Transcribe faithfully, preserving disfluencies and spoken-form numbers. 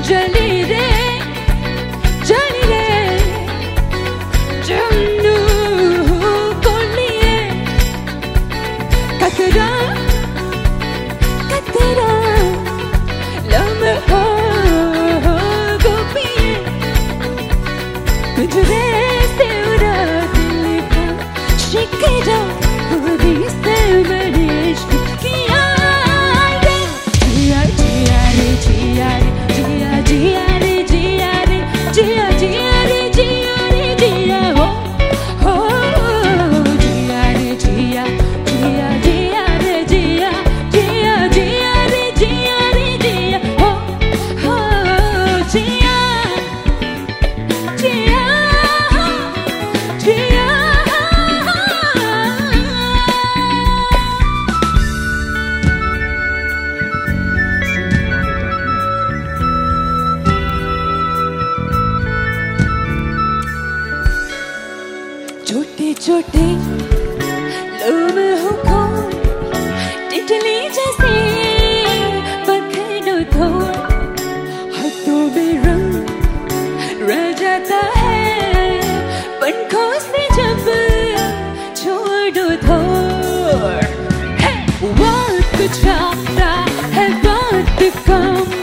जली रे जली रे जन्नू कोलिए कतरा कतरा लम्हा गोपिए तुझे से उड़ा दिल का शिकरा खुदी से मैंने इश्क किया रे जिया जिया रे जिया रे जिया जिया रे जिया रे जिया जिया रे जिया रे जिया हो हो जिया रे जिया जिया जिया रे जिया जिया जिया रे जिया रे जिया हो हो जिया जिया जिया छोटे छोटे लम्हों को तितली जैसे पकड़ो तो हाथों में रंग रह जाता है पलकों से जब छोड़ो तो वक्त जाता है बात कम